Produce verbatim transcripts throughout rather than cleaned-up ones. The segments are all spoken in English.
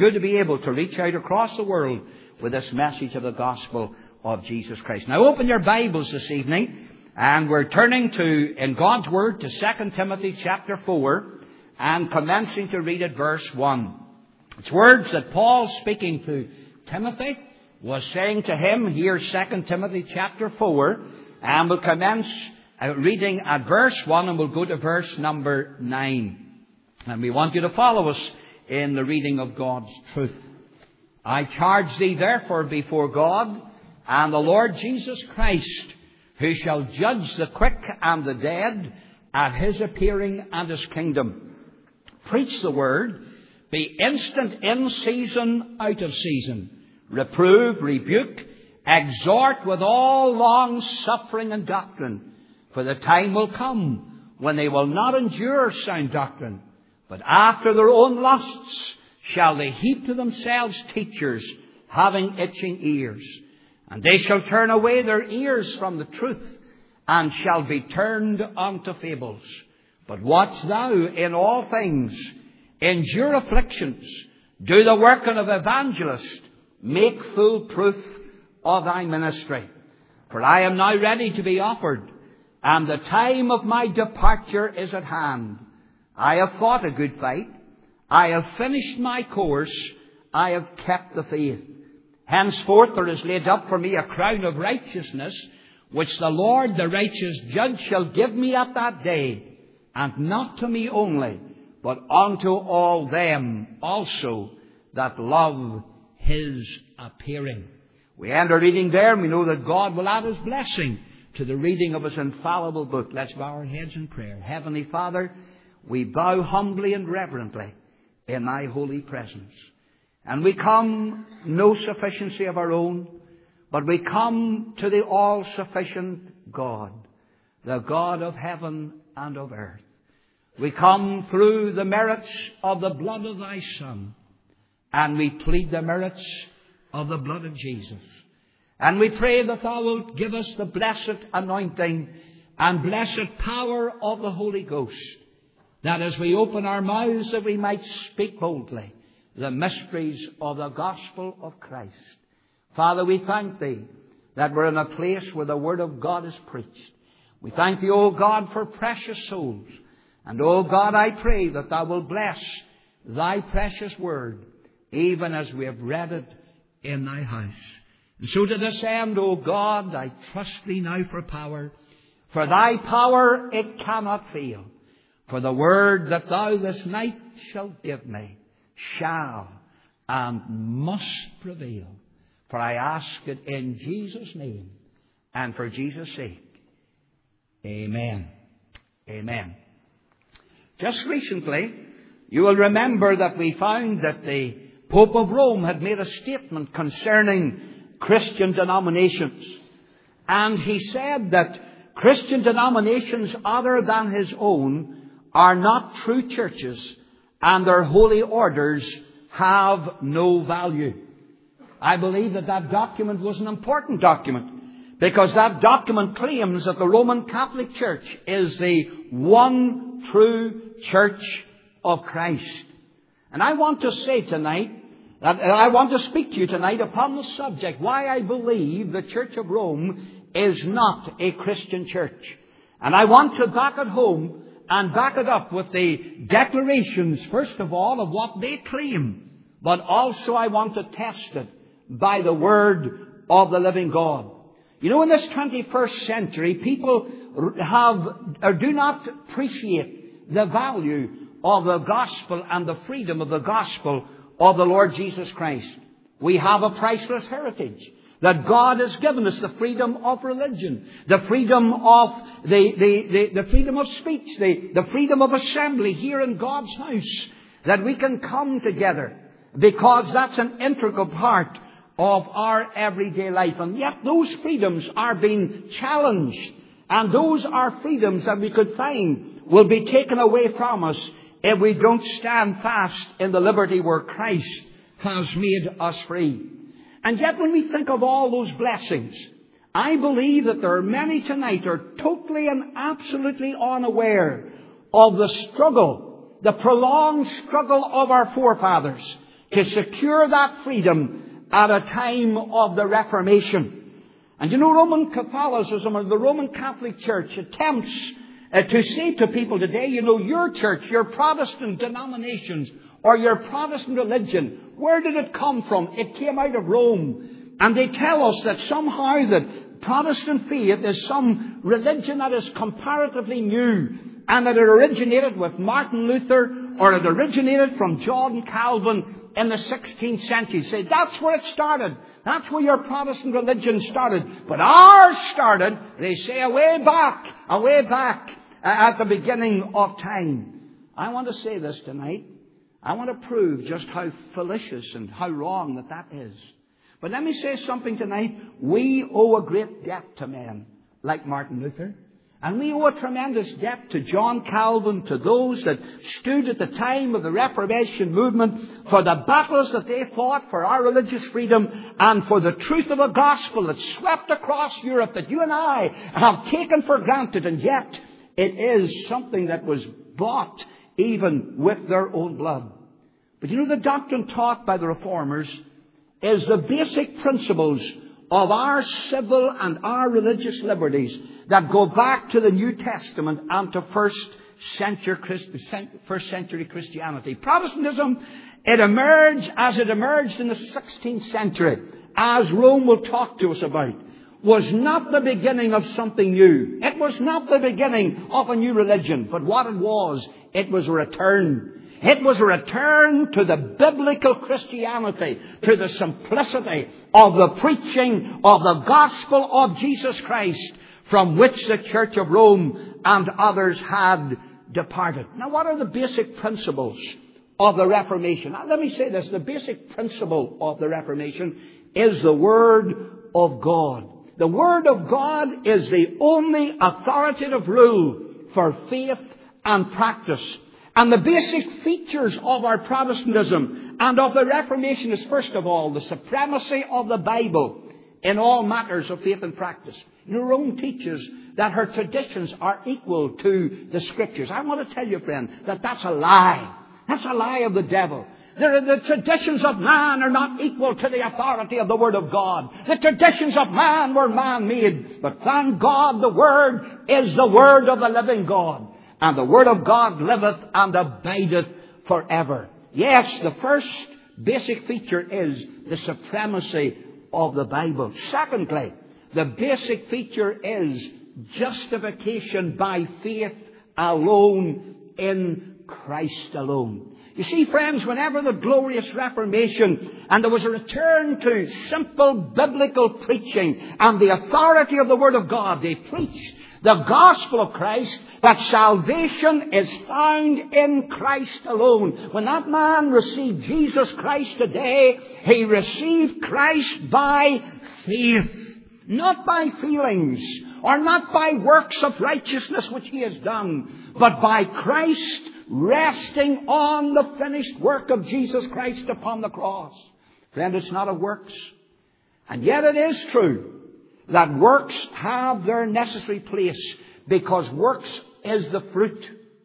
good to be able to reach out across the world with this message of the gospel of Jesus Christ. Now open your Bibles this evening, and we're turning to, in God's Word, to Second Timothy chapter four, and commencing to read at verse one. It's words that Paul, speaking to Timothy, was saying to him here, Second Timothy chapter four, and we'll commence uh, reading at verse one, and we'll go to verse number nine. And we want you to follow us in the reading of God's truth. I charge thee therefore before God and the Lord Jesus Christ, who shall judge the quick and the dead at his appearing and his kingdom. Preach the word, be instant in season, out of season. Reprove, rebuke, exhort with all long suffering and doctrine. For the time will come when they will not endure sound doctrine, but after their own lusts shall they heap to themselves teachers, having itching ears. And they shall turn away their ears from the truth, and shall be turned unto fables. But watch thou in all things, endure afflictions, do the working of evangelist, make full proof of thy ministry. For I am now ready to be offered, and the time of my departure is at hand. I have fought a good fight. I have finished my course. I have kept the faith. Henceforth there is laid up for me a crown of righteousness, which the Lord, the righteous judge, shall give me at that day, and not to me only, but unto all them also that love his appearing. We end our reading there, and we know that God will add his blessing to the reading of his infallible book. Let's bow our heads in prayer. Heavenly Father, we bow humbly and reverently in thy holy presence. And we come no sufficiency of our own, but we come to the all-sufficient God, the God of heaven and of earth. We come through the merits of the blood of thy Son, and we plead the merits of the blood of Jesus. And we pray that thou wilt give us the blessed anointing and blessed power of the Holy Ghost, that as we open our mouths that we might speak boldly the mysteries of the gospel of Christ. Father, we thank thee that we're in a place where the word of God is preached. We thank thee, O God, for precious souls. And, O God, I pray that thou wilt bless thy precious word, even as we have read it in thy house. And so to this end, O God, I trust thee now for power. For thy power it cannot fail. For the word that thou this night shalt give me shall and must prevail. For I ask it in Jesus' name and for Jesus' sake. Amen. Amen. Just recently, you will remember that we found that the Pope of Rome had made a statement concerning Christian denominations. And he said that Christian denominations other than his own are not true churches, and their holy orders have no value. I believe that that document was an important document, because that document claims that the Roman Catholic Church is the one true church of Christ. And I want to say tonight, that I want to speak to you tonight upon the subject, why I believe the Church of Rome is not a Christian church. And I want to back it home and back it up with the declarations, first of all, of what they claim. But also I want to test it by the word of the living God. You know, in this twenty-first century, people have or do not appreciate the value of the gospel and the freedom of the gospel of the Lord Jesus Christ. We have a priceless heritage that God has given us, the freedom of religion, the freedom of the, the, the, the freedom of speech, the, the freedom of assembly here in God's house, that we can come together, because that's an integral part of our everyday life. And yet those freedoms are being challenged, and those are freedoms that we could find will be taken away from us if we don't stand fast in the liberty where Christ has made us free. And yet when we think of all those blessings, I believe that there are many tonight who are totally and absolutely unaware of the struggle, the prolonged struggle of our forefathers to secure that freedom at a time of the Reformation. And you know, Roman Catholicism, or the Roman Catholic Church, attempts uh, to say to people today, you know, your church, your Protestant denominations, or your Protestant religion, where did it come from? It came out of Rome. And they tell us that somehow that Protestant faith is some religion that is comparatively new, and that it originated with Martin Luther, or it originated from John Calvin in the sixteenth century. Say, that's where it started. That's where your Protestant religion started. But ours started, they say, away back, away back uh, at the beginning of time. I want to say this tonight. I want to prove just how fallacious and how wrong that that is. But let me say something tonight. We owe a great debt to men like Martin Luther. And we owe a tremendous debt to John Calvin, to those that stood at the time of the Reformation movement for the battles that they fought for our religious freedom and for the truth of the gospel that swept across Europe, that you and I have taken for granted. And yet it is something that was bought even with their own blood. But you know, the doctrine taught by the Reformers is the basic principles of our civil and our religious liberties that go back to the New Testament and to first century, first century Christianity. Protestantism, it emerged as it emerged in the sixteenth century, as Rome will talk to us about, was not the beginning of something new. It was not the beginning of a new religion. But what it was, it was a return. It was a return to the biblical Christianity, to the simplicity of the preaching of the gospel of Jesus Christ, from which the Church of Rome and others had departed. Now, what are the basic principles of the Reformation? Now, let me say this. The basic principle of the Reformation is the Word of God. The Word of God is the only authoritative rule for faith and practice. And the basic features of our Protestantism and of the Reformation is, first of all, the supremacy of the Bible in all matters of faith and practice. You know, Rome teaches that her traditions are equal to the Scriptures. I want to tell you, friend, that that's a lie. That's a lie of the devil. The, the traditions of man are not equal to the authority of the Word of God. The traditions of man were man-made. But thank God the Word is the Word of the living God. And the Word of God liveth and abideth forever. Yes, the first basic feature is the supremacy of the Bible. Secondly, the basic feature is justification by faith alone in Christ alone. You see, friends, whenever the glorious Reformation and there was a return to simple biblical preaching and the authority of the Word of God, they preached the gospel of Christ, that salvation is found in Christ alone. When that man received Jesus Christ today, he received Christ by faith, not by feelings, or not by works of righteousness which he has done, but by Christ resting on the finished work of Jesus Christ upon the cross. Friend, it's not of works. And yet it is true that works have their necessary place, because works is the fruit,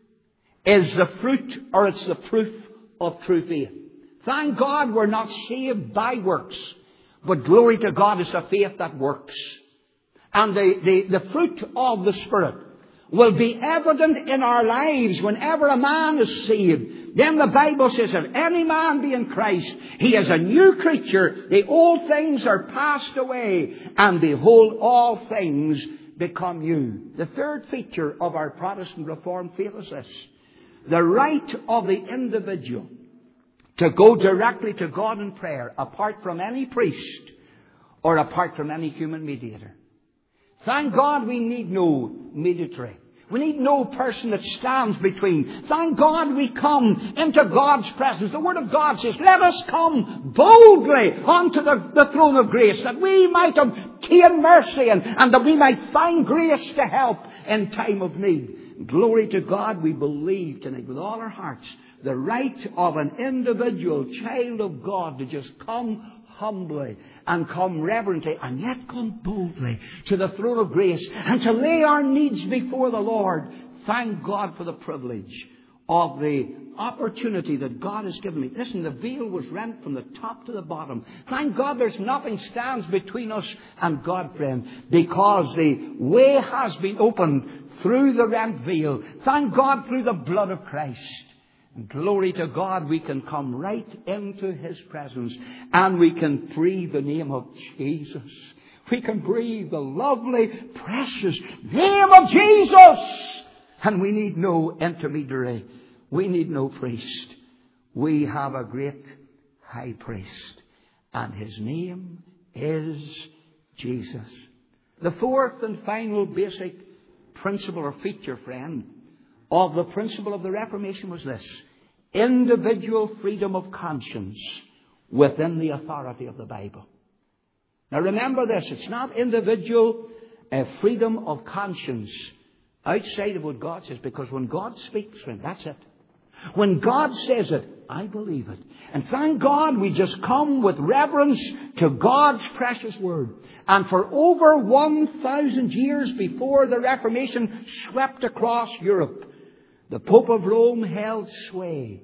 is the fruit or it's the proof of true faith. Thank God we're not saved by works, but glory to God is the faith that works. And the, the, the fruit of the Spirit will be evident in our lives whenever a man is saved. Then the Bible says, if any man be in Christ, he is a new creature. The old things are passed away, and behold, all things become new. The third feature of our Protestant Reformed faith is this: the right of the individual to go directly to God in prayer, apart from any priest or apart from any human mediator. Thank God we need no mediator. We need no person that stands between. Thank God we come into God's presence. The Word of God says, let us come boldly unto the, the throne of grace, that we might obtain mercy and, and that we might find grace to help in time of need. Glory to God, we believe tonight with all our hearts the right of an individual child of God to just come humbly and come reverently and yet come boldly to the throne of grace and to lay our needs before the Lord. Thank God for the privilege of the opportunity that God has given me. Listen, the veil was rent from the top to the bottom. Thank God there's nothing stands between us and God, friend, because the way has been opened through the rent veil. Thank God through the blood of Christ. And glory to God, we can come right into His presence and we can breathe the name of Jesus. We can breathe the lovely, precious name of Jesus. And we need no intermediary. We need no priest. We have a great high priest. And His name is Jesus. The fourth and final basic principle or feature, friend, of the principle of the Reformation was this: individual freedom of conscience within the authority of the Bible. Now remember this, it's not individual uh, freedom of conscience outside of what God says, because when God speaks, friend, that's it. When God says it, I believe it. And thank God we just come with reverence to God's precious Word. And for over one thousand years before the Reformation swept across Europe, the Pope of Rome held sway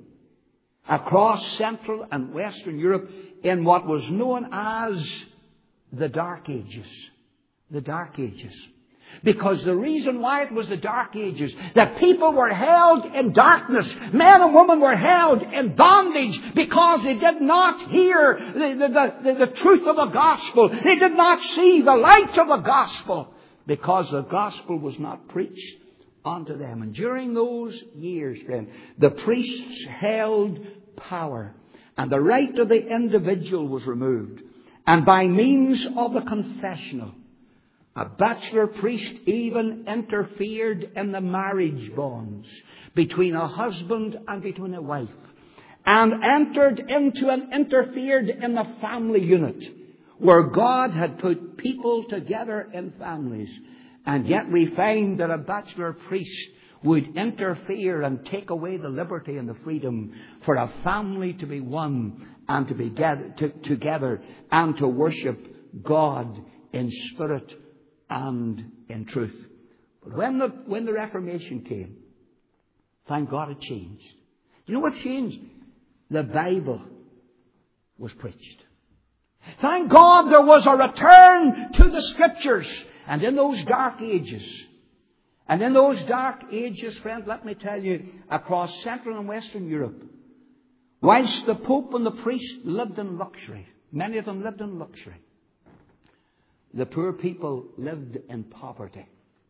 across Central and Western Europe in what was known as the Dark Ages. The Dark Ages. Because the reason why it was the Dark Ages, that people were held in darkness. Men and women were held in bondage because they did not hear the, the, the, the truth of the gospel. They did not see the light of the gospel because the gospel was not preached unto them. And during those years, friend, the priests held power and the right of the individual was removed. And by means of the confessional, a bachelor priest even interfered in the marriage bonds between a husband and between a wife, and entered into and interfered in the family unit where God had put people together in families. And yet we find that a bachelor priest would interfere and take away the liberty and the freedom for a family to be one and to be gathered to, together and to worship God in spirit and in truth. But when the, when the Reformation came, thank God it changed. You know what changed? The Bible was preached. Thank God there was a return to the Scriptures. And in those dark ages, and in those dark ages, friend, let me tell you, across Central and Western Europe, whilst the Pope and the priest lived in luxury, many of them lived in luxury, the poor people lived in poverty.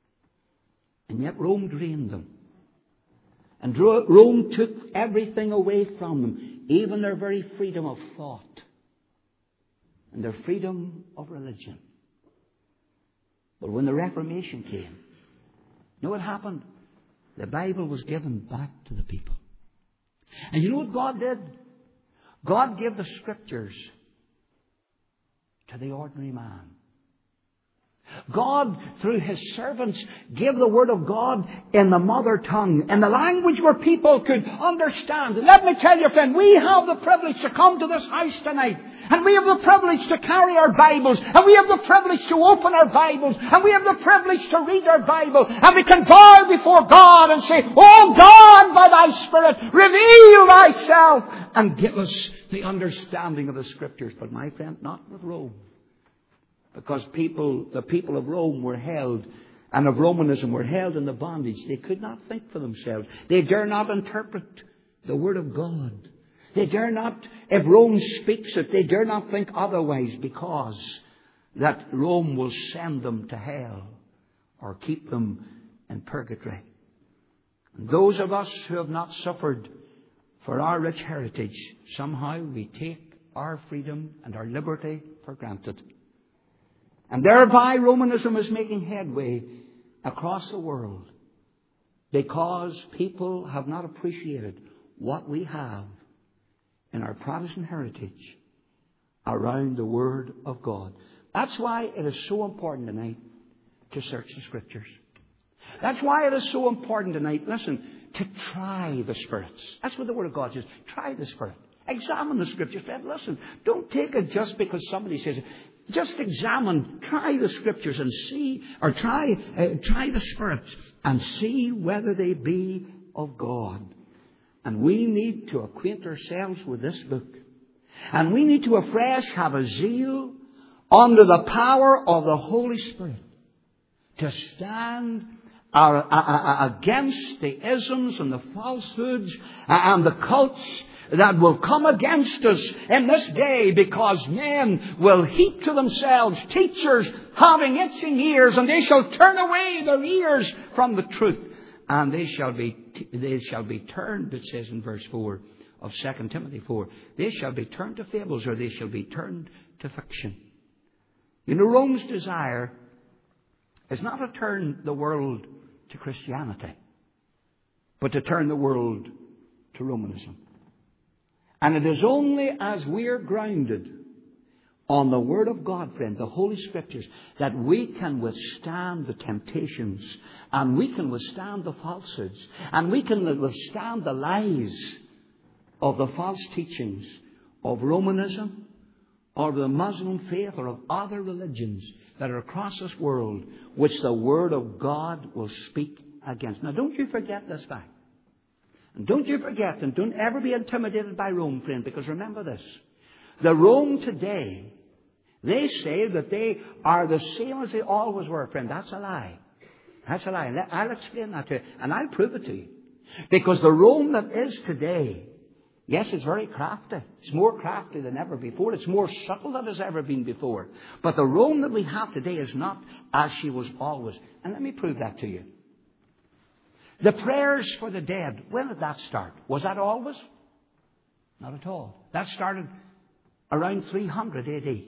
And yet Rome drained them. And Rome took everything away from them, even their very freedom of thought and their freedom of religion. But when the Reformation came, you know what happened? The Bible was given back to the people. And you know what God did? God gave the Scriptures to the ordinary man. God, through His servants, gave the Word of God in the mother tongue, in the language where people could understand. And let me tell you, friend, we have the privilege to come to this house tonight. And we have the privilege to carry our Bibles. And we have the privilege to open our Bibles. And we have the privilege to read our Bible. And we can bow before God and say, "Oh God, by Thy Spirit, reveal Thyself and give us the understanding of the Scriptures." But my friend, not with Rome. Because people, the people of Rome were held, and of Romanism were held in the bondage. They could not think for themselves. They dare not interpret the Word of God. They dare not, if Rome speaks it, they dare not think otherwise, because that Rome will send them to hell or keep them in purgatory. And those of us who have not suffered for our rich heritage, somehow we take our freedom and our liberty for granted. And thereby Romanism is making headway across the world because people have not appreciated what we have in our Protestant heritage around the Word of God. That's why it is so important tonight to search the Scriptures. That's why it is so important tonight, listen, to try the spirits. That's what the Word of God says. Try the Spirit. Examine the Scriptures. Listen, don't take it just because somebody says it. Just examine, try the Scriptures and see, or try, uh, try the spirits and see whether they be of God. And we need to acquaint ourselves with this book. And we need to afresh have a zeal under the power of the Holy Spirit to stand uh, uh, uh, against the isms and the falsehoods and the cults that will come against us in this day, because men will heap to themselves teachers having itching ears, and they shall turn away their ears from the truth, and they shall be they shall be turned, it says in verse four of Second Timothy four, they shall be turned to fables, or they shall be turned to fiction. You know, Rome's desire is not to turn the world to Christianity, but to turn the world to Romanism. And it is only as we're grounded on the Word of God, friend, the Holy Scriptures, that we can withstand the temptations, and we can withstand the falsehoods, and we can withstand the lies of the false teachings of Romanism, or of the Muslim faith, or of other religions that are across this world, which the Word of God will speak against. Now, don't you forget this fact. And don't you forget, and don't ever be intimidated by Rome, friend, because remember this. The Rome today, they say that they are the same as they always were, friend. That's a lie. That's a lie. I'll explain that to you, and I'll prove it to you. Because the Rome that is today, yes, it's very crafty. It's more crafty than ever before. It's more subtle than it's ever been before. But the Rome that we have today is not as she was always. And let me prove that to you. The prayers for the dead, when did that start? Was that always? Not at all. That started around three hundred A D.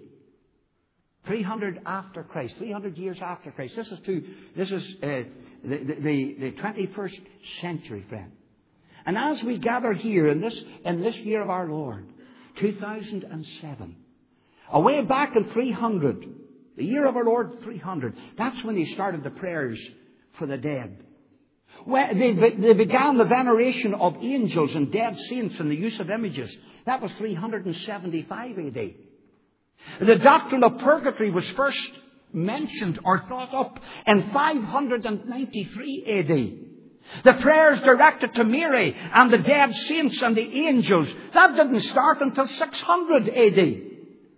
three hundred after Christ. three hundred years after Christ. This is to, this is uh, the, the, the twenty-first century, friend. And as we gather here in this, in this year of our Lord, two thousand seven, away back in three hundred, the year of our Lord three hundred, that's when they started the prayers for the dead. Well, they, they began the veneration of angels and dead saints and the use of images. That was three hundred seventy-five A D. The doctrine of purgatory was first mentioned or thought up in five hundred ninety-three A D. The prayers directed to Mary and the dead saints and the angels, that didn't start until six hundred A D.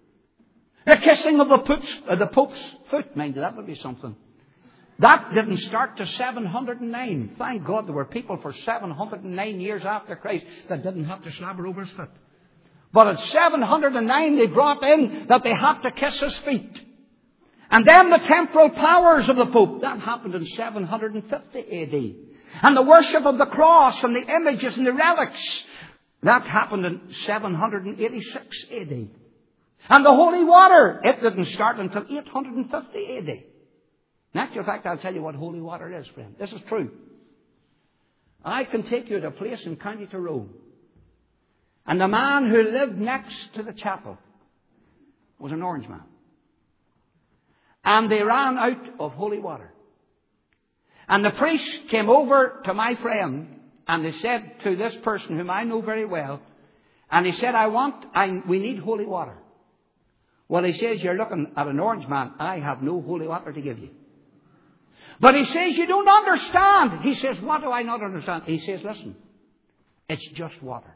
The kissing of the Pope's, uh, the Pope's foot, mind you, that would be something. That didn't start to seven hundred nine. Thank God there were people for seven hundred nine years after Christ that didn't have to slobber over his foot. But at seven hundred nine they brought in that they had to kiss his feet. And then the temporal powers of the Pope. That happened in seven hundred fifty A D. And the worship of the cross and the images and the relics. That happened in seven hundred eighty-six A D. And the holy water, it didn't start until eight hundred fifty A D. In actual fact, I'll tell you what holy water is, friend. This is true. I can take you to a place in County Tyrone. And the man who lived next to the chapel was an orange man. And they ran out of holy water. And the priest came over to my friend and they said to this person whom I know very well, and he said, I want, I, we need holy water. Well, he says, you're looking at an orange man. I have no holy water to give you. But he says, you don't understand. He says, what do I not understand? He says, listen, it's just water.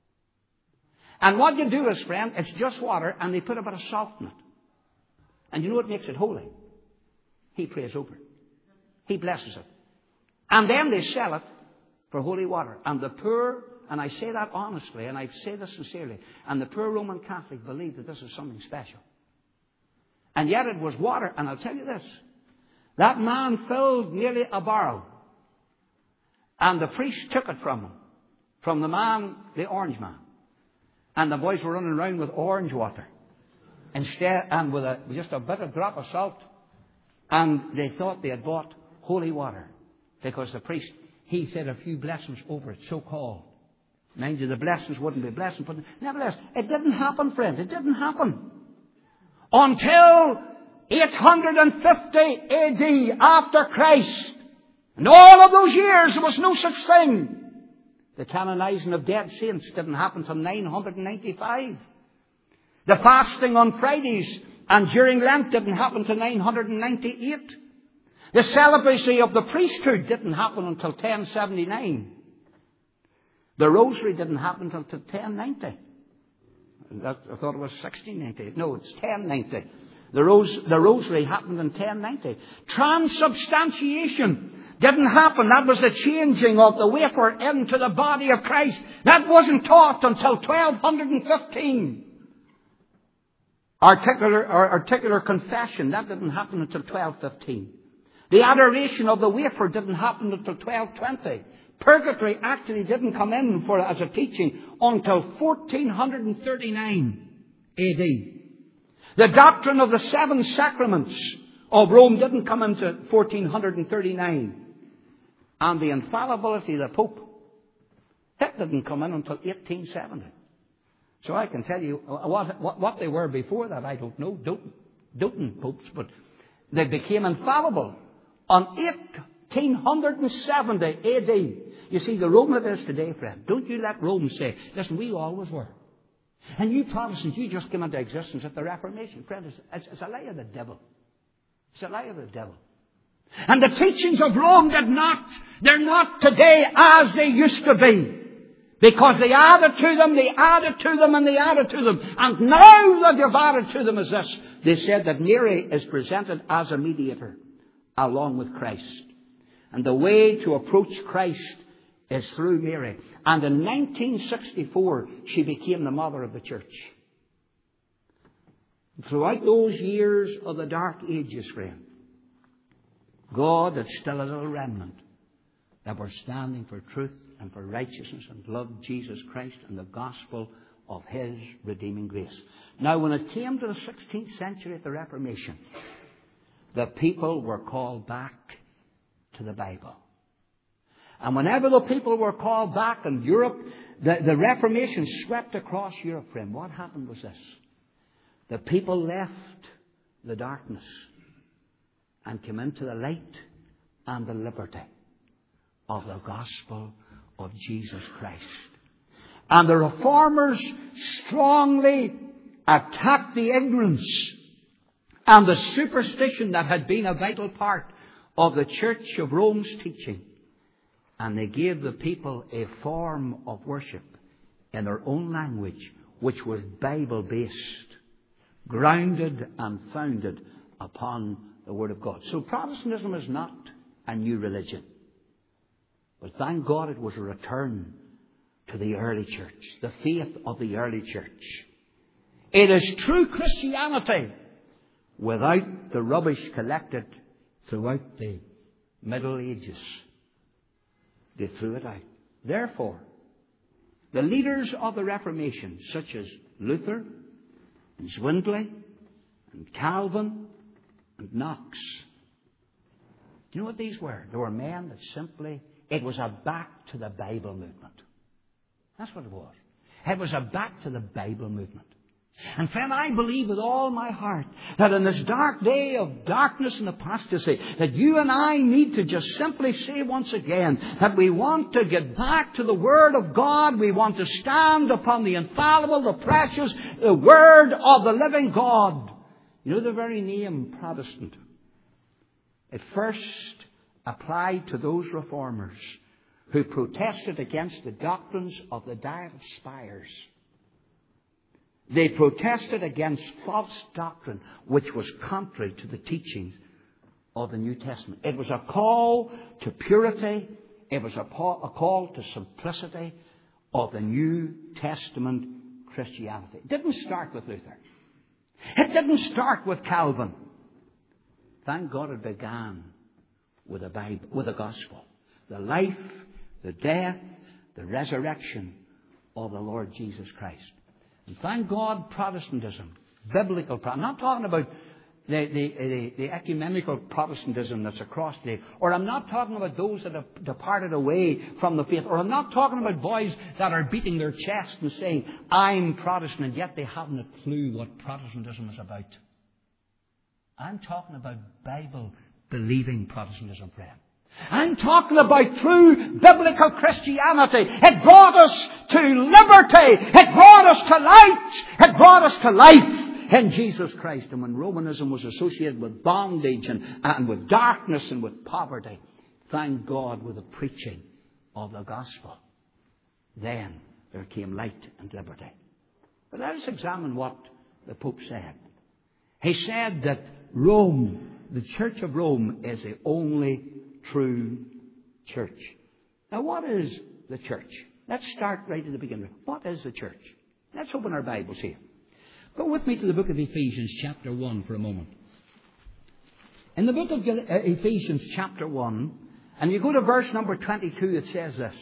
And what you do is, friend, it's just water, and they put a bit of salt in it. And you know what makes it holy? He prays over it. He blesses it. And then they sell it for holy water. And the poor, and I say that honestly, and I say this sincerely, and the poor Roman Catholic believe that this is something special. And yet it was water, and I'll tell you this. That man filled nearly a barrel. And the priest took it from him. From the man, the orange man. And the boys were running around with orange water. Instead, and with a, just a bit of drop of salt. And they thought they had bought holy water. Because the priest, he said a few blessings over it, so called. Mind you, the blessings wouldn't be blessings. But nevertheless, it didn't happen, friend. It didn't happen. Until eight hundred fifty A D after Christ. And all of those years there was no such thing. The canonizing of dead saints didn't happen until nine hundred ninety-five. The fasting on Fridays and during Lent didn't happen until nine hundred ninety-eight. The celibacy of the priesthood didn't happen until ten seventy-nine. The Rosary didn't happen until ten ninety. That, I thought it was sixteen ninety. No, it's ten ninety. The, Rose, the Rosary happened in ten ninety. Transubstantiation didn't happen. That was the changing of the wafer into the body of Christ. That wasn't taught until twelve fifteen. Articular, or articular confession, that didn't happen until twelve fifteen. The adoration of the wafer didn't happen until twelve twenty. Purgatory actually didn't come in for as a teaching until fourteen thirty-nine A D. The doctrine of the seven sacraments of Rome didn't come into fourteen thirty-nine. And the infallibility of the Pope, that didn't come in until eighteen seventy. So I can tell you what, what, what they were before that, I don't know, Doting, Doting popes, but they became infallible on eighteen seventy A D. You see, the Rome that is today, friend, don't you let Rome say, listen, we always were. And you Protestants, you just came into existence at the Reformation. Friend, it's, it's, it's a lie of the devil. It's a lie of the devil. And the teachings of Rome did not, they're not today as they used to be. Because they added to them, they added to them, and they added to them. And now that they've added to them is this. They said that Mary is presented as a mediator along with Christ. And the way to approach Christ is through Mary. And in nineteen sixty-four, she became the mother of the church. Throughout those years of the dark ages, friend, God had still a little remnant that were standing for truth and for righteousness and loved Jesus Christ and the gospel of His redeeming grace. Now, when it came to the sixteenth century at the Reformation, the people were called back to the Bible. And whenever the people were called back in Europe, the, the Reformation swept across Europe, friend. What happened was this. The people left the darkness and came into the light and the liberty of the gospel of Jesus Christ. And the Reformers strongly attacked the ignorance and the superstition that had been a vital part of the Church of Rome's teaching. And they gave the people a form of worship in their own language, which was Bible-based, grounded and founded upon the Word of God. So Protestantism is not a new religion. But thank God it was a return to the early church, the faith of the early church. It is true Christianity without the rubbish collected throughout the Middle Ages. They threw it out. Therefore, the leaders of the Reformation, such as Luther and Zwingli and Calvin and Knox, do you know what these were? They were men that simply, it was a back to the Bible movement. That's what it was. It was a back to the Bible movement. And friend, I believe with all my heart that in this dark day of darkness and apostasy, that you and I need to just simply say once again that we want to get back to the Word of God. We want to stand upon the infallible, the precious, the Word of the living God. You know the very name Protestant. It first applied to those reformers who protested against the doctrines of the Diet of Spires. They protested against false doctrine, which was contrary to the teachings of the New Testament. It was a call to purity. It was a call to simplicity of the New Testament Christianity. It didn't start with Luther. It didn't start with Calvin. Thank God it began with the Bible, with the gospel. The life, the death, the resurrection of the Lord Jesus Christ. And thank God Protestantism, biblical Protestantism. I'm not talking about the, the, the, the ecumenical Protestantism that's across the day. Or I'm not talking about those that have departed away from the faith. Or I'm not talking about boys that are beating their chest and saying, I'm Protestant, and yet they haven't a clue what Protestantism is about. I'm talking about Bible-believing Protestantism, friend. I'm talking about true biblical Christianity. It brought us to liberty. It brought us to light. It brought us to life in Jesus Christ. And when Romanism was associated with bondage and, and with darkness and with poverty, thank God with the preaching of the gospel. then there came light and liberty. But let us examine what the Pope said. He said that Rome, the Church of Rome, is the only true church. Now, what is the church? Let's start right at the beginning. What is the church? Let's open our Bibles here. Go with me to the book of Ephesians chapter one for a moment. In the book of Ephesians chapter one, and you go to verse number twenty-two, it says this.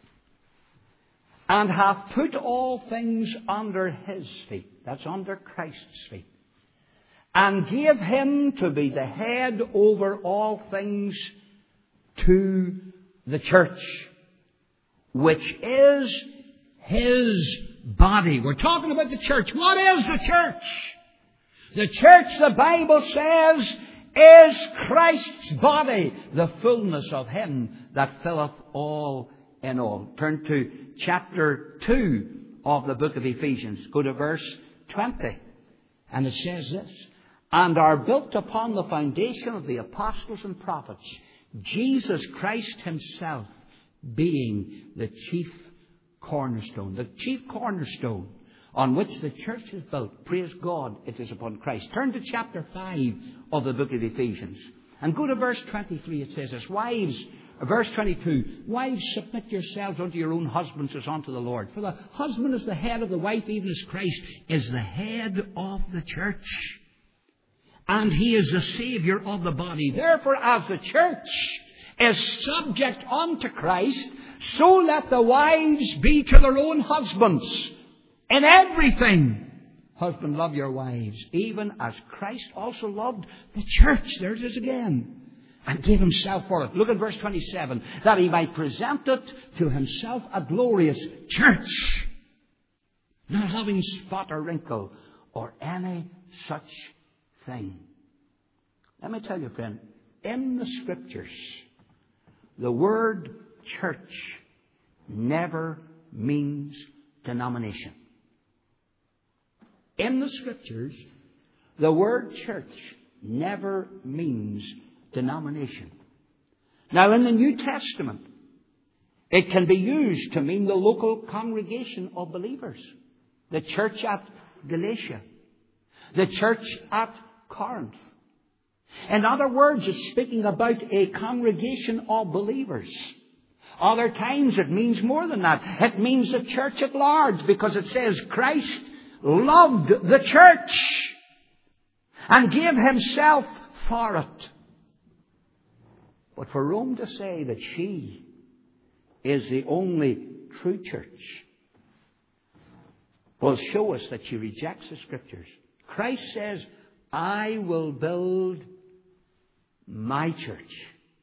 And have put all things under His feet. That's under Christ's feet. And gave Him to be the head over all things to the church, which is His body. We're talking about the church. What is the church? The church, the Bible says, is Christ's body, the fullness of Him that filleth all in all. Turn to chapter two of the book of Ephesians. Go to verse twenty. And it says this. And are built upon the foundation of the apostles and prophets, Jesus Christ Himself being the chief cornerstone. The chief cornerstone on which the church is built. Praise God, it is upon Christ. Turn to chapter five of the book of Ephesians. And go to verse twenty-three. It says this. Wives, verse twenty-two. Wives, submit yourselves unto your own husbands as unto the Lord. For the husband is the head of the wife, even as Christ is the head of the church. And He is the Saviour of the body. Therefore, as the church is subject unto Christ, so let the wives be to their own husbands in everything. Husband, love your wives, even as Christ also loved the church. There it is again. And gave Himself for it. Look at verse twenty-seven. That He might present it to Himself a glorious church, not having spot or wrinkle or any such thing. Let me tell you, friend, in the Scriptures, the word church never means denomination. In the Scriptures, the word church never means denomination. Now, in the New Testament, it can be used to mean the local congregation of believers. The church at Galatia. The church at Corinth. In other words, it's speaking about a congregation of believers. Other times it means more than that. It means the church at large, because it says Christ loved the church and gave Himself for it. But for Rome to say that she is the only true church will show us that she rejects the Scriptures. Christ says, I will build my church.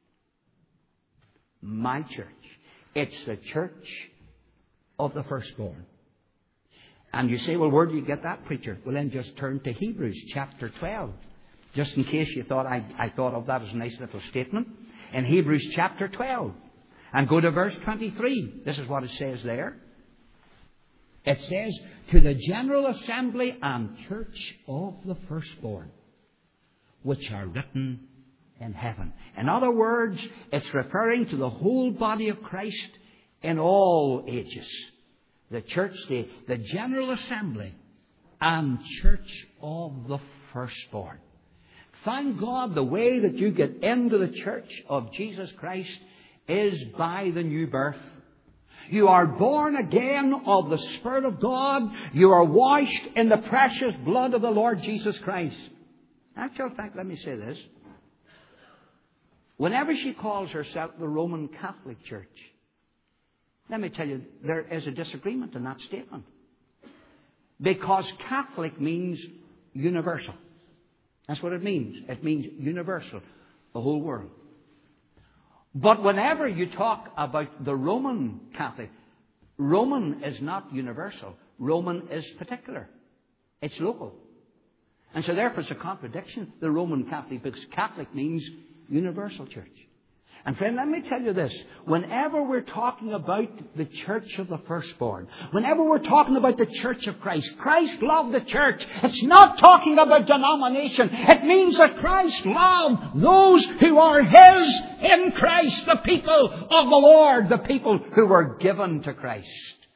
My church. It's the church of the firstborn. And you say, well, where do you get that, preacher? Well, then just turn to Hebrews chapter twelve. Just in case you thought I, I thought of that as a nice little statement. In Hebrews chapter twelve. And go to verse twenty-three. This is what it says there. It says, to the general assembly and church of the firstborn, which are written in heaven. In other words, it's referring to the whole body of Christ in all ages. The church, the, the general assembly and church of the firstborn. Thank God the way that you get into the church of Jesus Christ is by the new birth. You are born again of the Spirit of God. You are washed in the precious blood of the Lord Jesus Christ. Actual fact, let me say this. Whenever she calls herself the Roman Catholic Church, let me tell you, there is a disagreement in that statement. Because Catholic means universal. That's what it means. It means universal, the whole world. But whenever you talk about the Roman Catholic, Roman is not universal. Roman is particular. It's local. And so therefore it's a contradiction, the Roman Catholic, because Catholic means universal church. And friend, let me tell you this. Whenever we're talking about the church of the firstborn, whenever we're talking about the church of Christ, Christ loved the church. It's not talking about denomination. It means that Christ loved those who are His in Christ, the people of the Lord, the people who were given to Christ.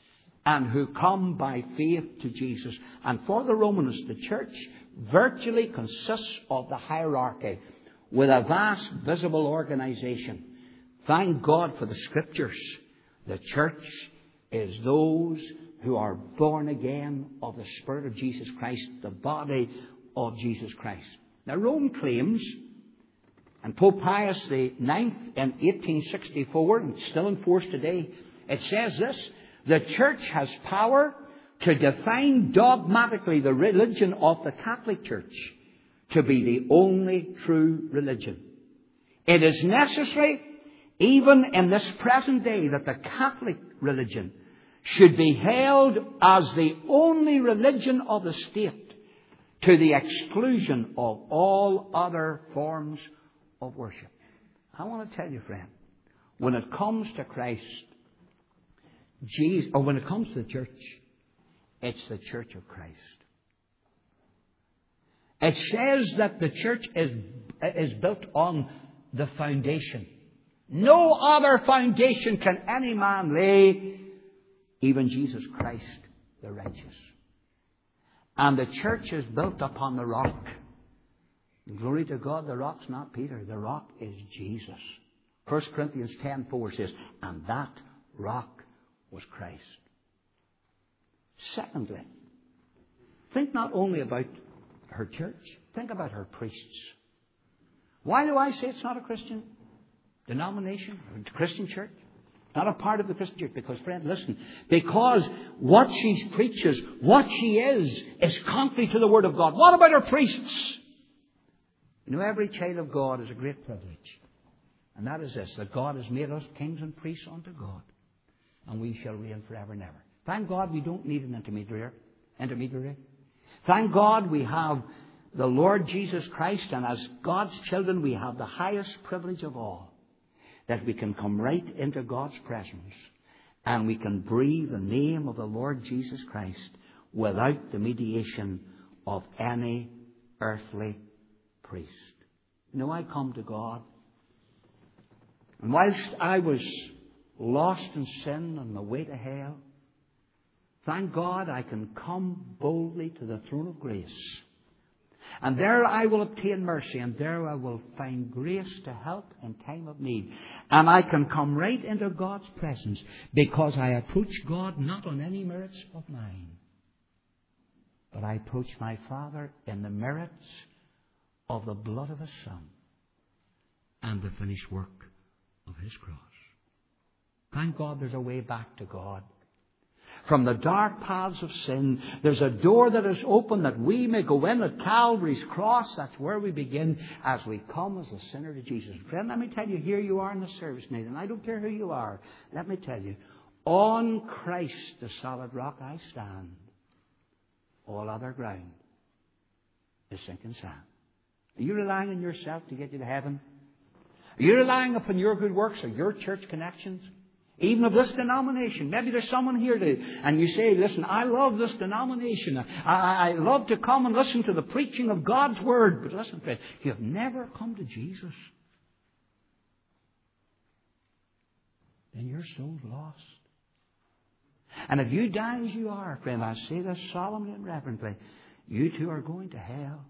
and who come by faith to Jesus. And for the Romans, the church virtually consists of the hierarchy with a vast visible organization. Thank God for the Scriptures. The church is those who are born again of the Spirit of Jesus Christ, the body of Jesus Christ. Now, Rome claims, and Pope Pius the ninth in eighteen sixty-four, and still in force today, it says this: the church has power to define dogmatically the religion of the Catholic Church to be the only true religion. It is necessary, even in this present day, that the Catholic religion should be held as the only religion of the state, to the exclusion of all other forms of worship. I want to tell you, friend, when it comes to Christ, Jesus, or when it comes to the church, it's the church of Christ. It says that the church is, is built on the foundation. No other foundation can any man lay, even Jesus Christ, the righteous. And the church is built upon the rock. Glory to God, the rock's not Peter. The rock is Jesus. First Corinthians ten four says, and that rock was Christ. Secondly, think not only about her church, think about her priests. Why do I say it's not a Christian denomination, a Christian church? Not a part of the Christian church. Because, friend, listen, because what she preaches, what she is, is contrary to the Word of God. What about her priests? You know, every child of God is a great privilege. And that is this, that God has made us kings and priests unto God. And we shall reign forever and ever. Thank God we don't need an intermediary. intermediary. Thank God we have the Lord Jesus Christ. And as God's children, we have the highest privilege of all, that we can come right into God's presence and we can breathe the name of the Lord Jesus Christ without the mediation of any earthly priest. You know, I come to God, and whilst I was lost in sin on my way to hell, thank God I can come boldly to the throne of grace. And there I will obtain mercy, and there I will find grace to help in time of need. And I can come right into God's presence because I approach God not on any merits of mine, but I approach my Father in the merits of the blood of His Son and the finished work of His cross. Thank God there's a way back to God. From the dark paths of sin, there's a door that is open that we may go in at Calvary's cross. That's where we begin as we come as a sinner to Jesus. Friend, let me tell you, here you are in the service tonight, and I don't care who you are. Let me tell you, on Christ, the solid rock, I stand. All other ground is sinking sand. Are you relying on yourself to get you to heaven? Are you relying upon your good works or your church connections? Even of this denomination. Maybe there's someone here today and you say, listen, I love this denomination. I, I love to come and listen to the preaching of God's Word. But listen, friend, you've never come to Jesus. Then your soul's lost. And if you die as you are, friend, I say this solemnly and reverently, you too are going to hell.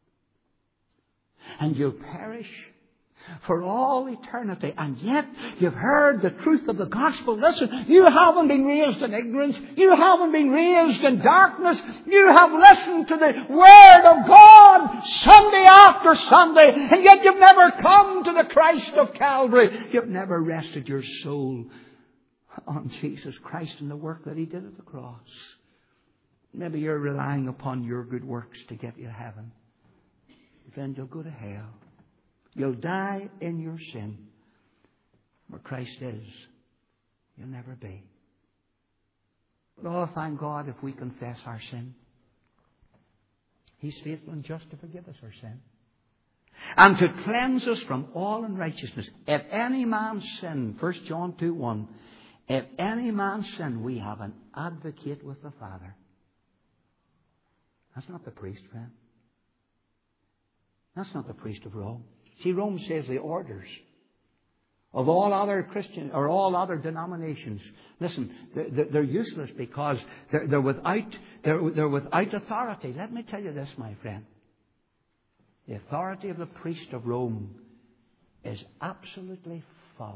And you'll perish for all eternity. And yet you've heard the truth of the gospel. Listen, you haven't been raised in ignorance. You haven't been raised in darkness. You have listened to the Word of God Sunday after Sunday. And yet you've never come to the Christ of Calvary. You've never rested your soul on Jesus Christ and the work that He did at the cross. Maybe you're relying upon your good works to get you to heaven. Friend, you'll go to hell. You'll die in your sin. Where Christ is, you'll never be. But oh, thank God if we confess our sin. He's faithful and just to forgive us our sin and to cleanse us from all unrighteousness. If any man sin, First John two one, if any man sin, we have an advocate with the Father. That's not the priest, friend. That's not the priest of Rome. See, Rome says the orders of all other Christian or all other denominations. Listen, they're, they're useless because they're, they're without they're, they're without authority. Let me tell you this, my friend. The authority of the priest of Rome is absolutely false,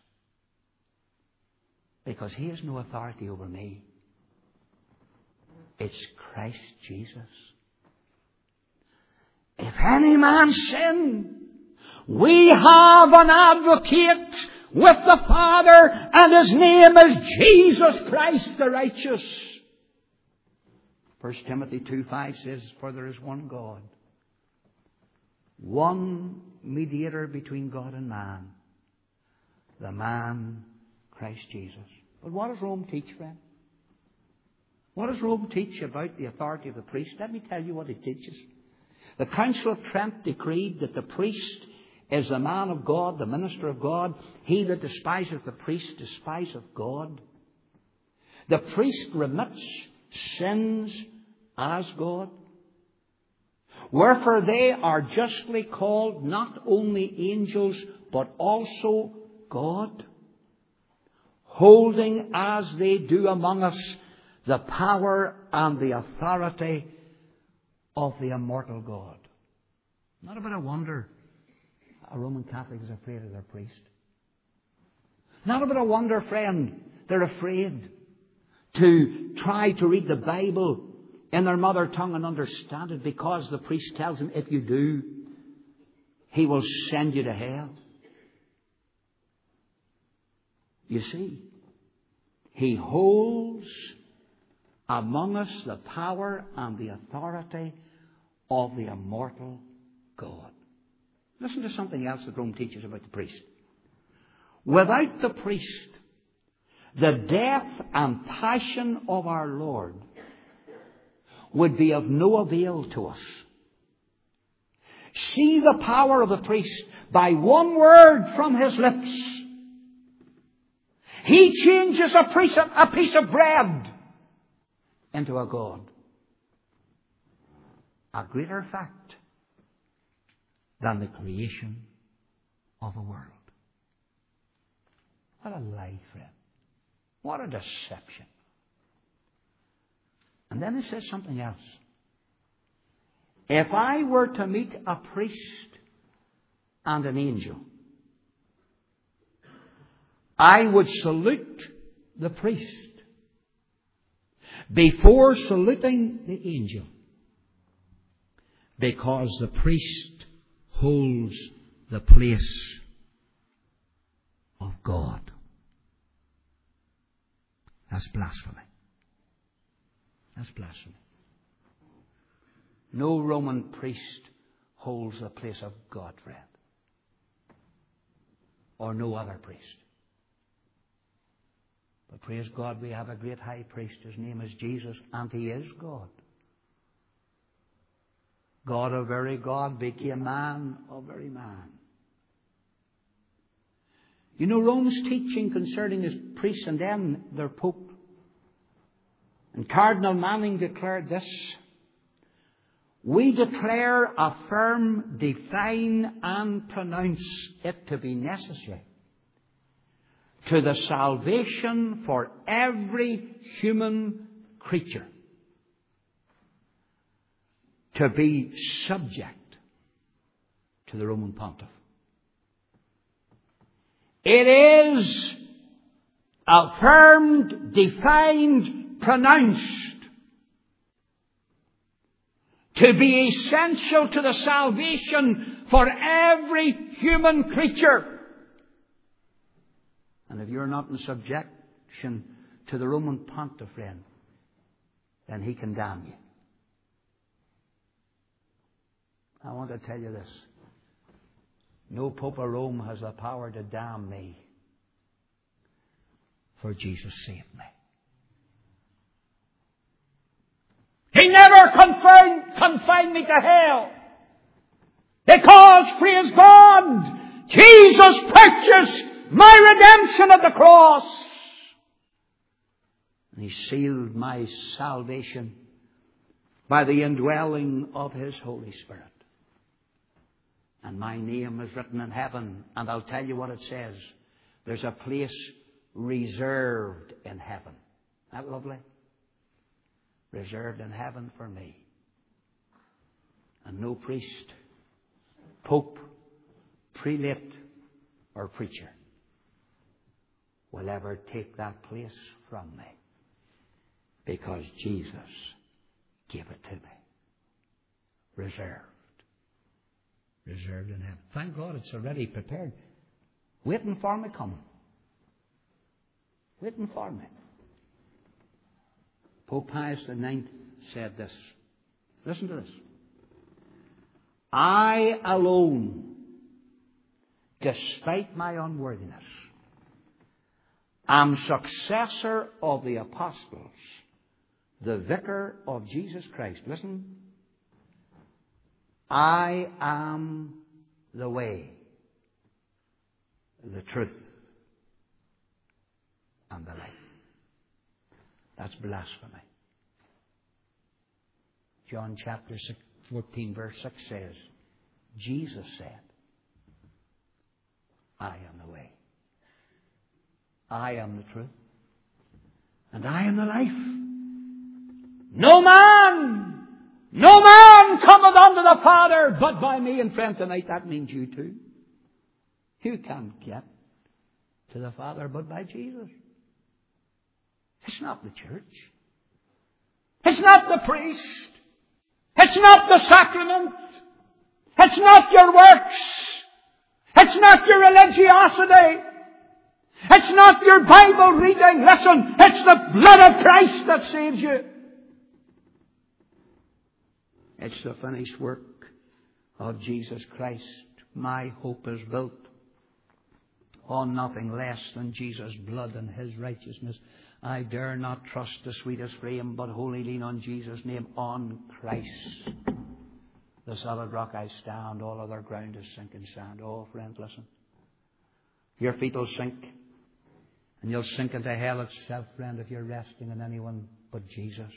because he has no authority over me. It's Christ Jesus. If any man sin, we have an advocate with the Father, and his name is Jesus Christ the righteous. First Timothy two five says, for there is one God, one mediator between God and man, the man Christ Jesus. But what does Rome teach, friend? What does Rome teach about the authority of the priest? Let me tell you what it teaches. The Council of Trent decreed that the priest is the man of God, the minister of God. He that despiseth the priest despiseth God. The priest remits sins as God. Wherefore they are justly called not only angels, but also God, holding as they do among us the power and the authority of the immortal God. Not a bit of wonder a Roman Catholic is afraid of their priest. Not a bit of wonder, friend, they're afraid to try to read the Bible in their mother tongue and understand it, because the priest tells them if you do, he will send you to hell. You see, he holds among us the power and the authority of the immortal God. Listen to something else that Rome teaches about the priest. Without the priest, the death and passion of our Lord would be of no avail to us. See the power of the priest. By one word from his lips, he changes a piece of, a piece of bread into a god. A greater fact than the creation of a world. What a lie, friend. What a deception. And then it says something else. If I were to meet a priest and an angel, I would salute the priest before saluting the angel, because the priest holds the place of God. That's blasphemy. That's blasphemy. No Roman priest holds the place of God, friend. Or no other priest. But praise God, we have a great high priest. His name is Jesus, and he is God. God, a very God, became man, a very man. You know, Rome's teaching concerning his priests and then their Pope. And Cardinal Manning declared this: we declare, affirm, define, and pronounce it to be necessary to the salvation for every human creature to be subject to the Roman Pontiff. It is affirmed, defined, pronounced to be essential to the salvation for every human creature. And if you're not in subjection to the Roman Pontiff, friend, then he can damn you. I want to tell you this. No Pope of Rome has the power to damn me, for Jesus saved me. He never confined, confined me to hell, because, praise God, Jesus purchased my redemption at the cross. And he sealed my salvation by the indwelling of his Holy Spirit. And my name is written in heaven. And I'll tell you what it says. there's a place reserved in heaven. Isn't that lovely? Reserved in heaven for me. And no priest, pope, prelate, or preacher will ever take that place from me, because Jesus gave it to me. Reserved. Reserved in heaven. Thank God it's already prepared. Waiting for me coming. Waiting for me. Pope Pius the ninth said this. Listen to this. I alone, despite my unworthiness, am successor of the apostles, the vicar of Jesus Christ. Listen. I am the way, the truth, and the life. That's blasphemy. John chapter fourteen verse six says, Jesus said, I am the way. I am the truth. And I am the life. No man, no man cometh unto the Father but by me. And friend, tonight that means you too. You can't get to the Father but by Jesus. It's not the church. It's not the priest. It's not the sacrament. It's not your works. It's not your religiosity. It's not your Bible reading. Listen, it's the blood of Christ that saves you. It's the finished work of Jesus Christ. My hope is built on nothing less than Jesus' blood and His righteousness. I dare not trust the sweetest frame, but wholly lean on Jesus' name, on Christ. The solid rock I stand, all other ground is sinking sand. Oh, friend, listen. Your feet will sink, and you'll sink into hell itself, friend, if you're resting in anyone but Jesus.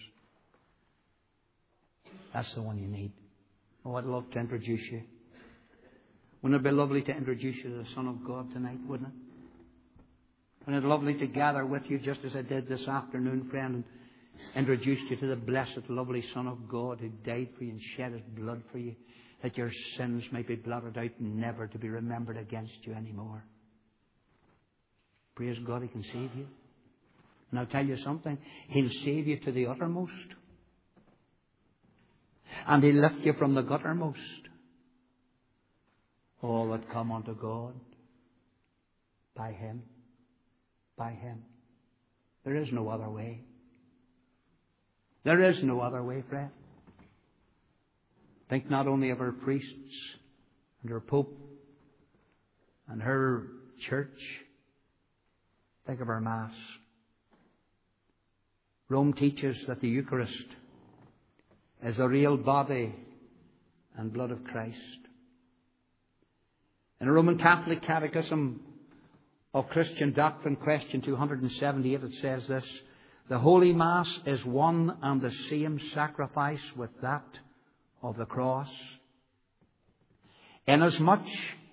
That's the one you need. Oh, I'd love to introduce you. Wouldn't it be lovely to introduce you to the Son of God tonight, wouldn't it? Wouldn't it be lovely to gather with you just as I did this afternoon, friend, and introduce you to the blessed, lovely Son of God who died for you and shed His blood for you, that your sins might be blotted out and never to be remembered against you anymore. Praise God, He can save you. And I'll tell you something, He'll save you to the uttermost. And He'll lift you from the guttermost. All that come unto God by Him. By Him. There is no other way. There is no other way, friend. Think not only of her priests and her Pope and her church. Think of her Mass. Rome teaches that the Eucharist is the real body and blood of Christ. In a Roman Catholic Catechism of Christian Doctrine, question two hundred seventy-eight, it says this: the Holy Mass is one and the same sacrifice with that of the cross, inasmuch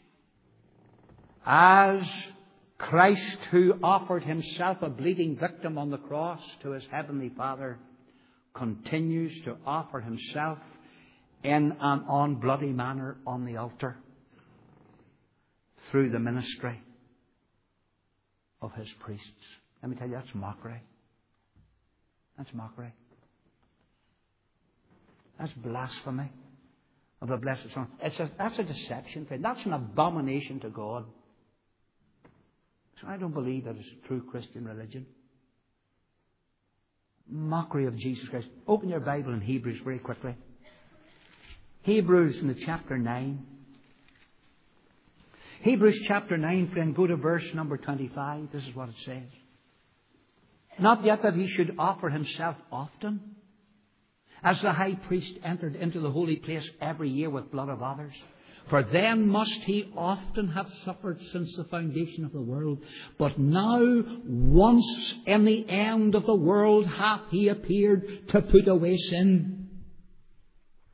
as Christ, who offered Himself a bleeding victim on the cross to His Heavenly Father, continues to offer Himself in an unbloody manner on the altar through the ministry of His priests. Let me tell you, that's mockery. That's mockery. That's blasphemy of the blessed Son. It's a, that's a deception, friend. That's an abomination to God. So I don't believe that it's true Christian religion. Mockery of Jesus Christ. Open your Bible in Hebrews very quickly. Hebrews in the chapter nine. Hebrews chapter nine, friend, go to verse number twenty-five. This is what it says. Not yet that He should offer Himself often, as the high priest entered into the holy place every year with blood of others. For then must He often have suffered since the foundation of the world. But now, once in the end of the world, hath He appeared to put away sin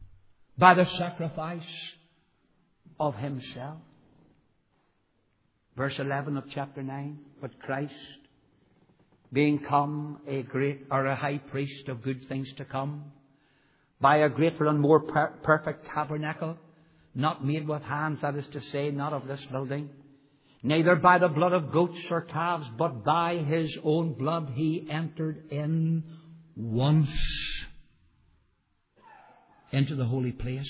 by the sacrifice of Himself. Verse eleven of chapter nine. But Christ, being come a great or a high priest of good things to come, by a greater and more per- perfect tabernacle, not made with hands, that is to say, not of this building, neither by the blood of goats or calves, but by his own blood he entered in once into the holy place,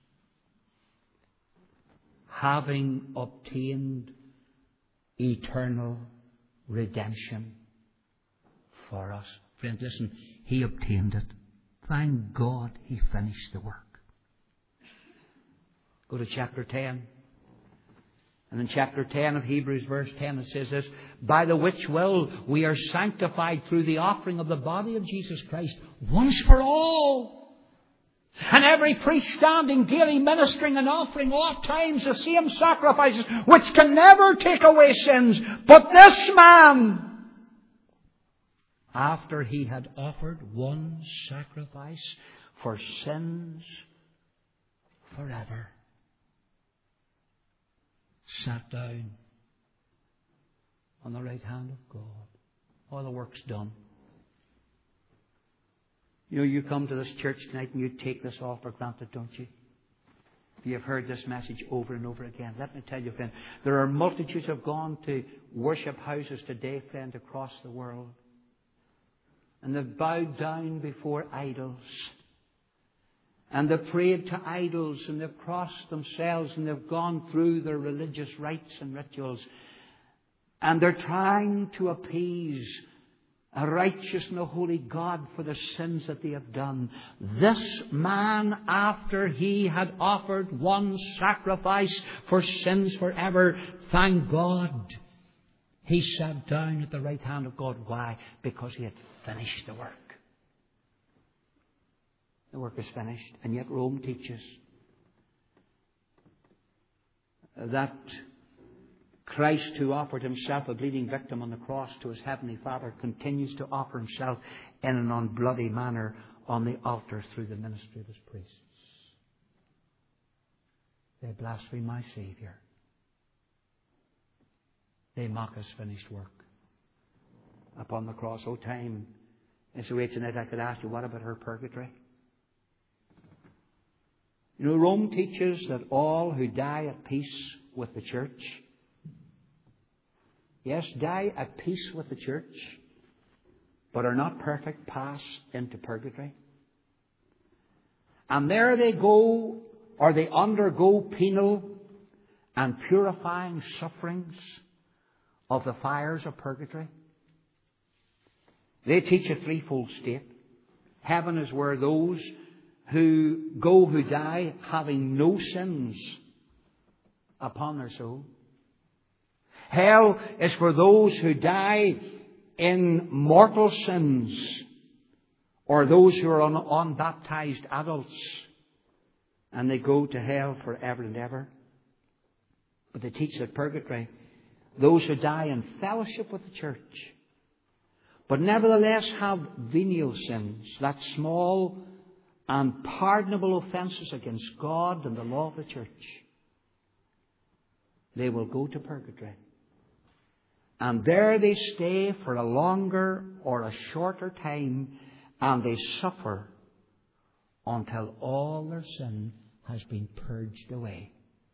having obtained eternal redemption for us. Friend, listen, he obtained it. Thank God he finished the work. Go to chapter ten. And in chapter ten of Hebrews, verse ten, it says this: by the which will we are sanctified through the offering of the body of Jesus Christ once for all. And every priest standing daily ministering and offering oft times the same sacrifices, which can never take away sins. But this man, after he had offered one sacrifice for sins forever, sat down on the right hand of God. All the work's done. You know, you come to this church tonight and you take this all for granted, don't you? You've heard this message over and over again. Let me tell you, friend, there are multitudes who have gone to worship houses today, friend, across the world. And they've bowed down before idols. And they've prayed to idols, and they've crossed themselves, and they've gone through their religious rites and rituals. And they're trying to appease a righteous and a holy God for the sins that they have done. This man, after he had offered one sacrifice for sins forever, thank God, he sat down at the right hand of God. Why? Because he had finished the work. The work is finished. And yet Rome teaches that Christ, who offered himself a bleeding victim on the cross to his heavenly Father, continues to offer himself in an unbloody manner on the altar through the ministry of his priests. They blaspheme my Saviour. They mock his finished work upon the cross. Oh, time is away tonight. I could ask you, what about her purgatory? You know, Rome teaches that all who die at peace with the church, yes, die at peace with the church, but are not perfect, pass into purgatory. And there they go, or they undergo penal and purifying sufferings of the fires of purgatory. They teach a threefold state. Heaven is where those who go, who die, having no sins upon their soul. Hell is for those who die in mortal sins, or those who are un- unbaptized adults, and they go to hell forever and ever. But they teach that purgatory, those who die in fellowship with the church, but nevertheless have venial sins, that small and pardonable offences against God and the law of the church, they will go to purgatory. And there they stay for a longer or a shorter time, and they suffer until all their sin has been purged away.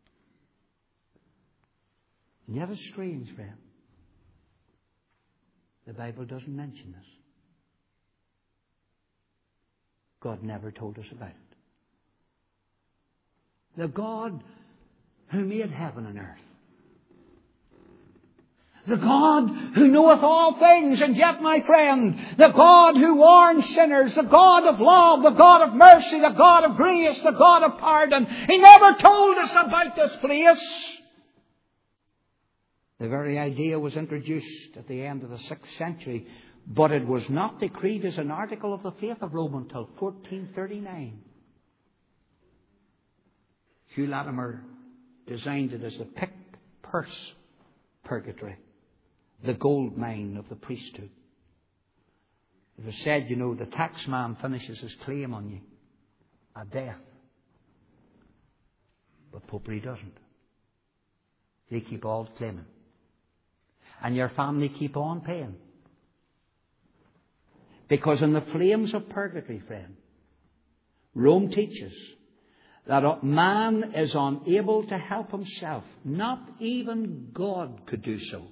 And yet it's strange, friend. The Bible doesn't mention this. God never told us about it. The God who made heaven and earth, the God who knoweth all things, and yet, my friend, the God who warns sinners, the God of love, the God of mercy, the God of grace, the God of pardon, He never told us about this place. The very idea was introduced at the end of the sixth century, but it was not decreed as an article of the faith of Rome until fourteen thirty-nine. Hugh Latimer designed it as the picked purse purgatory, the gold mine of the priesthood. It was said, you know, the tax man finishes his claim on you at death, but Popery doesn't. They keep all claiming and your family keep on paying. Because in the flames of purgatory, friend, Rome teaches that man is unable to help himself. Not even God could do so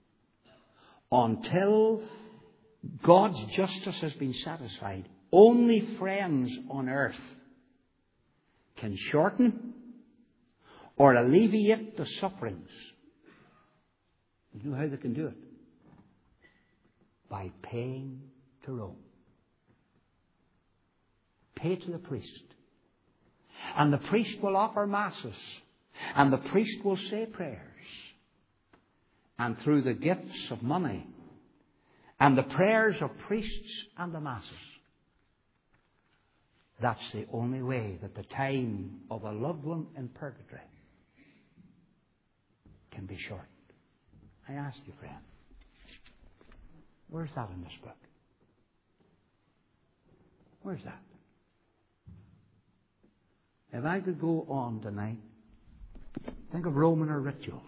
until God's justice has been satisfied. Only friends on earth can shorten or alleviate the sufferings. You know how they can do it? By paying to Rome. Pay to the priest. And the priest will offer masses. And the priest will say prayers. And through the gifts of money and the prayers of priests and the masses, that's the only way that the time of a loved one in purgatory can be shortened. I ask you, friend, where's that in this book? Where's that? If I could go on tonight, think of Rome and her rituals.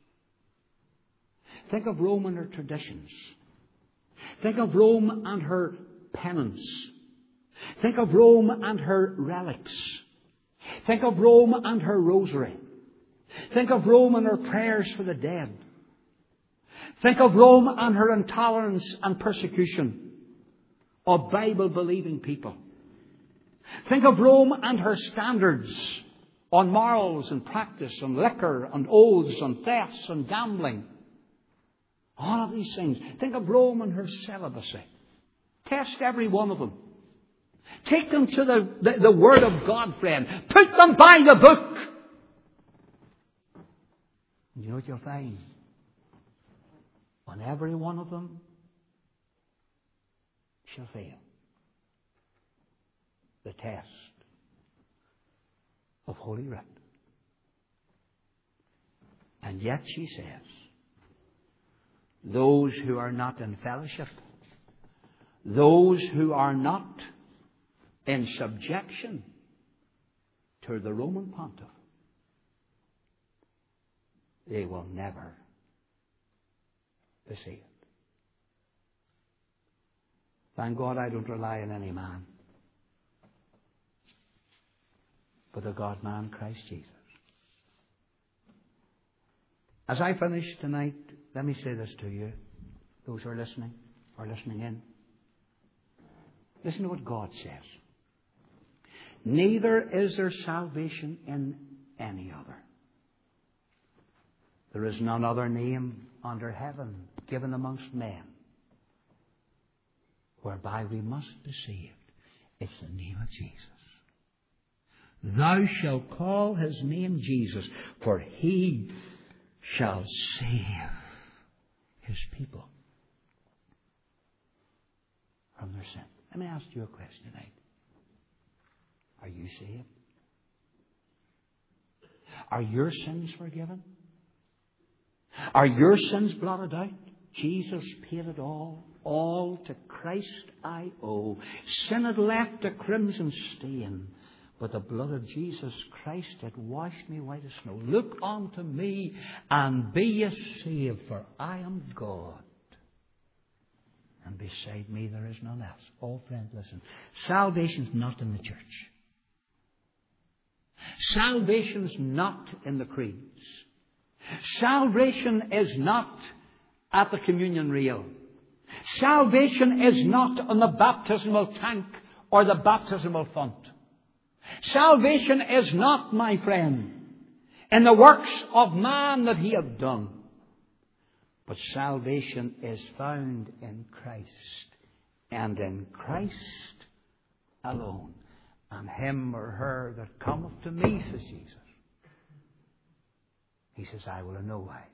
Think of Rome and her traditions. Think of Rome and her penance. Think of Rome and her relics. Think of Rome and her rosary. Think of Rome and her prayers for the dead. Think of Rome and her intolerance and persecution of Bible-believing people. Think of Rome and her standards on morals and practice, on liquor, on oaths, on thefts, on gambling. All of these things. Think of Rome and her celibacy. Test every one of them. Take them to the, the, the Word of God, friend. Put them by the book. You know what you'll find? On every one of them shall fail the test of Holy Writ. And yet she says, those who are not in fellowship, those who are not in subjection to the Roman Pontiff, they will never see it. Thank God I don't rely on any man, but the God-man, Christ Jesus. As I finish tonight, let me say this to you, those who are listening or listening in. Listen to what God says. Neither is there salvation in any other. There is none other name under heaven given amongst men whereby we must be saved. It's the name of Jesus. Thou shalt call his name Jesus, for he shall save his people from their sin. Let me ask you a question tonight. Are you saved? Are your sins forgiven? Are your sins blotted out? Jesus paid it all. All to Christ I owe. Sin had left a crimson stain, but the blood of Jesus Christ had washed me white as snow. Look unto me and be ye saved, for I am God, and beside me there is none else. Oh, friend, listen. Salvation's not in the church. Salvation's not in the creeds. Salvation is not at the communion rail. Salvation is not on the baptismal tank or the baptismal font. Salvation is not, my friend, in the works of man that he hath done. But salvation is found in Christ, and in Christ alone. And him or her that cometh to me, says Jesus, he says, I will in no wise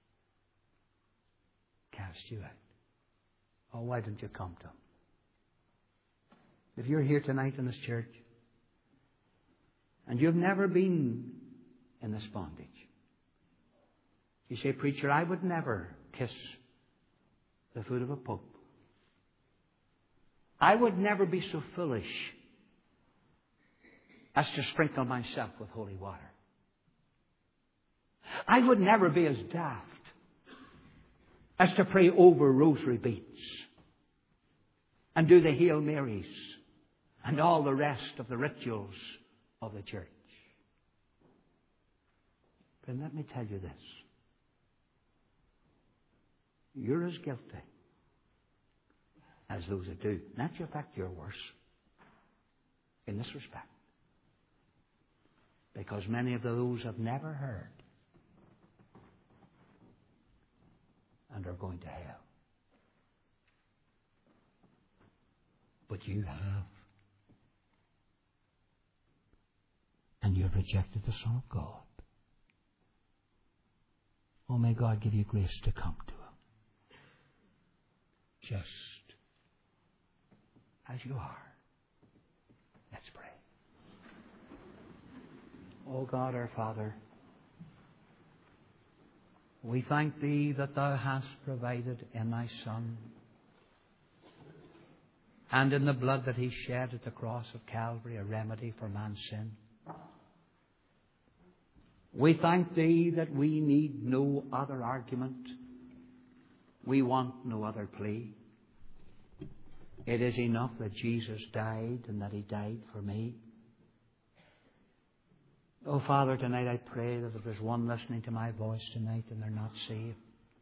cast you out. Oh, why don't you come to him? If you're here tonight in this church and you've never been in this bondage, you say, preacher, I would never kiss the foot of a pope. I would never be so foolish as to sprinkle myself with holy water. I would never be as daft as to pray over rosary beads and do the Hail Marys and all the rest of the rituals of the church. But let me tell you this. You're as guilty as those that do. In actual fact, you're worse in this respect. Because many of those have never heard and are going to hell. But you have. And you have rejected the Son of God. Oh, may God give you grace to come to Him. Just as you are. Let's pray. Oh God, our Father, we thank Thee that Thou hast provided in Thy Son and in the blood that He shed at the cross of Calvary a remedy for man's sin. We thank Thee that we need no other argument. We want no other plea. It is enough that Jesus died and that He died for me. Oh, Father, tonight I pray that if there's one listening to my voice tonight and they're not saved,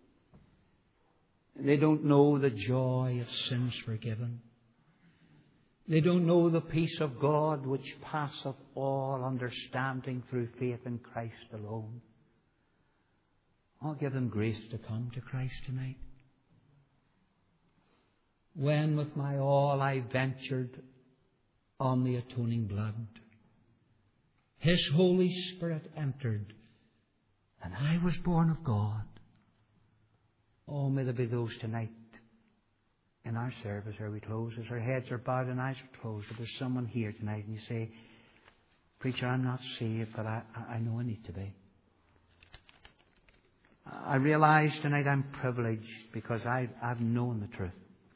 they don't know the joy of sins forgiven. They don't know the peace of God which passeth all understanding through faith in Christ alone. I'll give them grace to come to Christ tonight. When with my all I ventured on the atoning blood, His Holy Spirit entered, and I was born of God. Oh, may there be those tonight in our service, ere we close, as our heads are bowed and eyes are closed, if there's someone here tonight and you say, Preacher, I'm not saved, but I, I know I need to be. I realize tonight I'm privileged because I've, I've known the truth.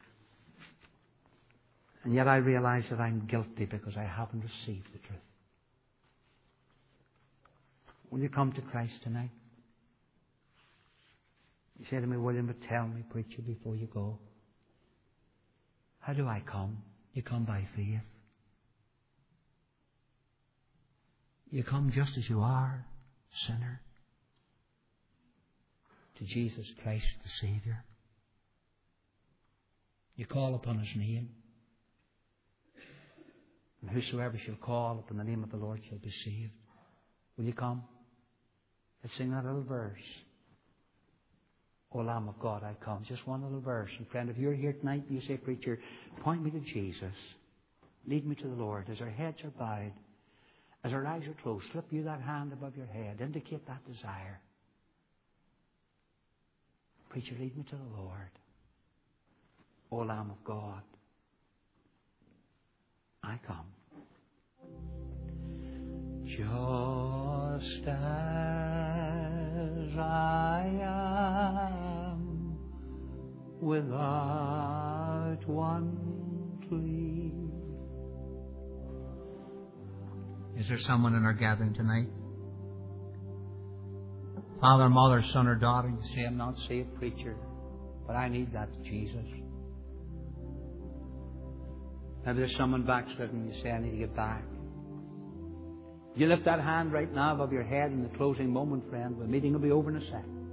And yet I realize that I'm guilty because I haven't received the truth. Will you come to Christ tonight? You say to me, William, but tell me, preacher, before you go, how do I come? You come by faith. You come just as you are, sinner, to Jesus Christ the Saviour. You call upon His name. And whosoever shall call upon the name of the Lord shall be saved. Will you come? Let's sing that little verse. O Lamb of God, I come. Just one little verse. And friend, if you're here tonight and you say, Preacher, point me to Jesus. Lead me to the Lord. As our heads are bowed, as our eyes are closed, slip you that hand above your head. Indicate that desire. Preacher, lead me to the Lord. O Lamb of God, I come. Just as I am, without one plea. Is there someone in our gathering tonight? Father, mother, son, or daughter, you say, I'm not saved, preacher, but I need that Jesus. Maybe there's someone backslidden, you say, I need to get back. You lift that hand right now above your head in the closing moment, friend. The meeting will be over in a second.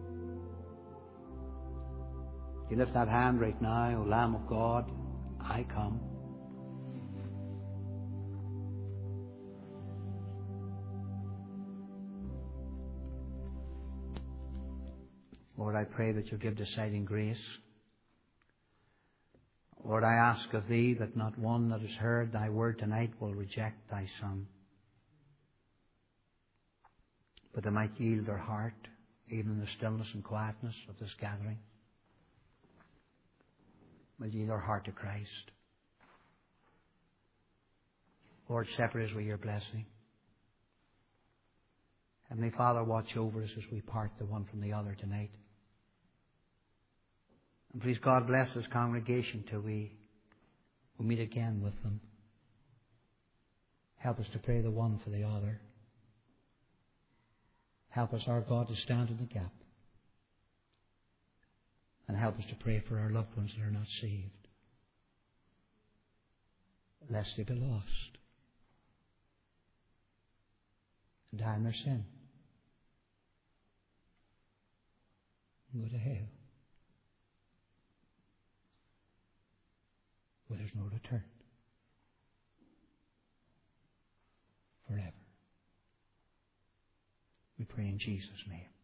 You lift that hand right now, O Lamb of God, I come. Lord, I pray that you'll give deciding grace. Lord, I ask of Thee that not one that has heard Thy word tonight will reject Thy Son, but they might yield their heart, even in the stillness and quietness of this gathering. Might yield their heart to Christ. Lord, separate us with your blessing. Heavenly Father, watch over us as we part the one from the other tonight. And please, God, bless this congregation till we will meet again with them. Help us to pray the one for the other. Help us, our God, to stand in the gap. And help us to pray for our loved ones that are not saved, lest they be lost and die in their sin and go to hell where there's no return forever. We pray in Jesus' name.